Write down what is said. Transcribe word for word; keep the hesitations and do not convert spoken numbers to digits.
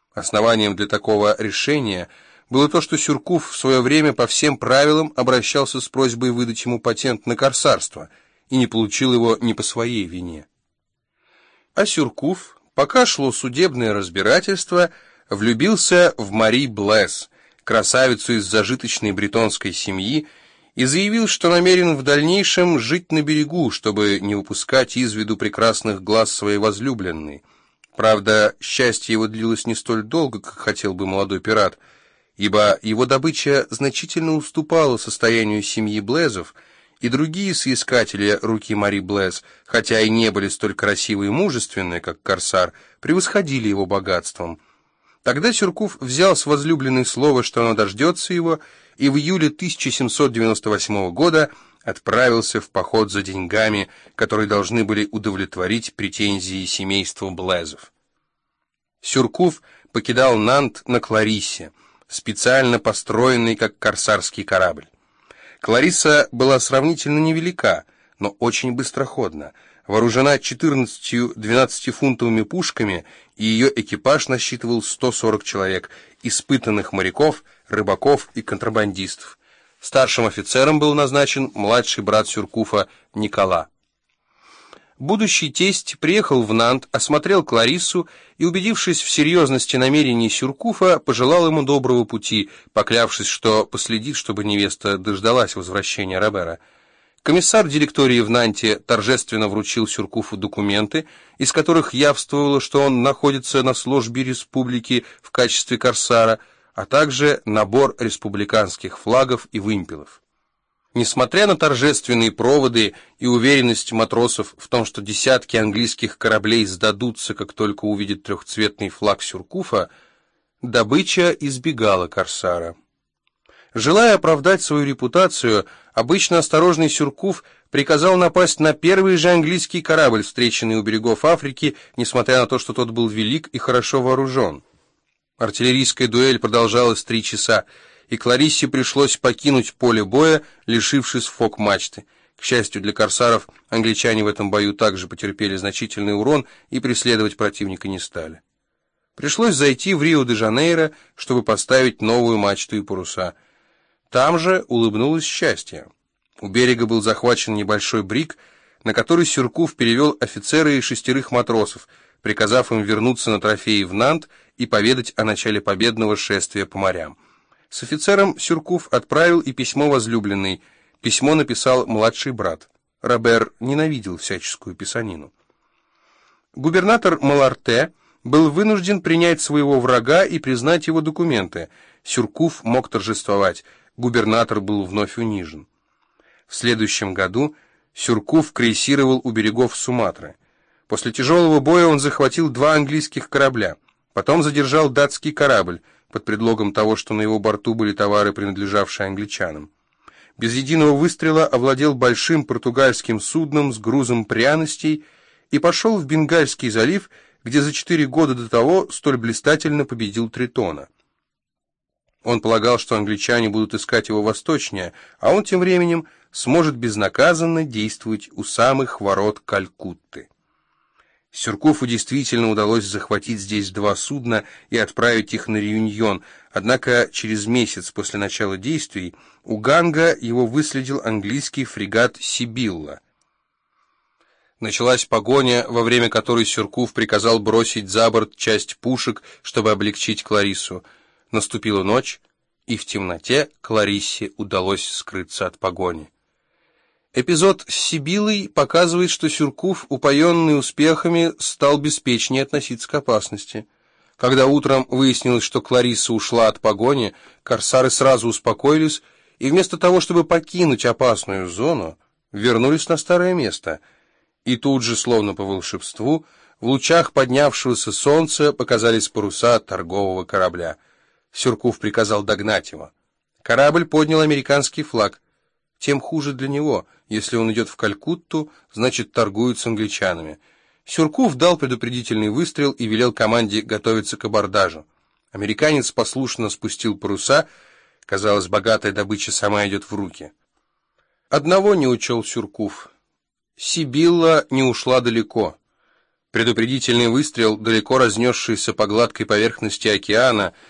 Основанием для такого решения было то, что Сюркуф в свое время по всем правилам обращался с просьбой выдать ему патент на корсарство и не получил его не по своей вине. А Сюркуф, пока шло судебное разбирательство, влюбился в Мари Блесс, красавицу из зажиточной бретонской семьи, и заявил, что намерен в дальнейшем жить на берегу, чтобы не упускать из виду прекрасных глаз своей возлюбленной. Правда, счастье его длилось не столь долго, как хотел бы молодой пират, ибо его добыча значительно уступала состоянию семьи Блезов, и другие соискатели руки Мари Блесс, хотя и не были столь красивы и мужественны, как корсар, превосходили его богатством. Тогда Сюркуф взял с возлюбленной слово, что она дождется его, и в июле тысяча семьсот девяносто восьмого года отправился в поход за деньгами, которые должны были удовлетворить претензии семейства Блезов. Сюркуф покидал Нант на Клариссе, специально построенный как корсарский корабль. Кларисса была сравнительно невелика, но очень быстроходна, вооружена четырнадцатью двенадцатифунтовыми пушками, и ее экипаж насчитывал сто сорок человек, испытанных моряков, рыбаков и контрабандистов. Старшим офицером был назначен младший брат Сюркуфа Никола. Будущий тесть приехал в Нант, осмотрел Клариссу и, убедившись в серьезности намерений Сюркуфа, пожелал ему доброго пути, поклявшись, что последит, чтобы невеста дождалась возвращения Робера. Комиссар директории в Нанте торжественно вручил Сюркуфу документы, из которых явствовало, что он находится на службе республики в качестве корсара, а также набор республиканских флагов и вымпелов. Несмотря на торжественные проводы и уверенность матросов в том, что десятки английских кораблей сдадутся, как только увидят трехцветный флаг Сюркуфа, добыча избегала корсара. Желая оправдать свою репутацию, обычно осторожный Сюркуф приказал напасть на первый же английский корабль, встреченный у берегов Африки, несмотря на то, что тот был велик и хорошо вооружен. Артиллерийская дуэль продолжалась три часа, и Клариссе пришлось покинуть поле боя, лишившись фок-мачты. К счастью для корсаров, англичане в этом бою также потерпели значительный урон и преследовать противника не стали. Пришлось зайти в Рио-де-Жанейро, чтобы поставить новую мачту и паруса. Там же улыбнулось счастье. У берега был захвачен небольшой бриг, на который Сюркуф перевел офицера и шестерых матросов, приказав им вернуться на трофеи в Нант и поведать о начале победного шествия по морям. С офицером Сюркуф отправил и письмо возлюбленной. Письмо написал младший брат. Робер ненавидел всяческую писанину. Губернатор Маларте был вынужден принять своего врага и признать его документы. Сюркуф мог торжествовать. Губернатор был вновь унижен. В следующем году Сюркуф крейсировал у берегов Суматры. После тяжелого боя он захватил два английских корабля. Потом задержал датский корабль, под предлогом того, что на его борту были товары, принадлежавшие англичанам. Без единого выстрела овладел большим португальским судном с грузом пряностей и пошел в Бенгальский залив, где за четыре года до того столь блистательно победил Тритона. Он полагал, что англичане будут искать его восточнее, а он тем временем сможет безнаказанно действовать у самых ворот Калькутты. Сюркуфу действительно удалось захватить здесь два судна и отправить их на Реюньон, однако через месяц после начала действий у Ганга его выследил английский фрегат «Сибилла». Началась погоня, во время которой Сюркуф приказал бросить за борт часть пушек, чтобы облегчить Клариссу. Наступила ночь, и в темноте Клариссе удалось скрыться от погони. Эпизод с Сибиллой показывает, что Сюркуф, упоенный успехами, стал беспечнее относиться к опасности. Когда утром выяснилось, что Кларисса ушла от погони, корсары сразу успокоились и вместо того, чтобы покинуть опасную зону, вернулись на старое место. И тут же, словно по волшебству, в лучах поднявшегося солнца показались паруса торгового корабля. Сюркуф приказал догнать его. Корабль поднял американский флаг. Тем хуже для него. Если он идет в Калькутту, значит торгуют с англичанами. Сюркуф дал предупредительный выстрел и велел команде готовиться к абордажу. Американец послушно спустил паруса. Казалось, богатая добыча сама идет в руки. Одного не учел Сюркуф. Сибилла не ушла далеко. Предупредительный выстрел, далеко разнесшийся по гладкой поверхности океана,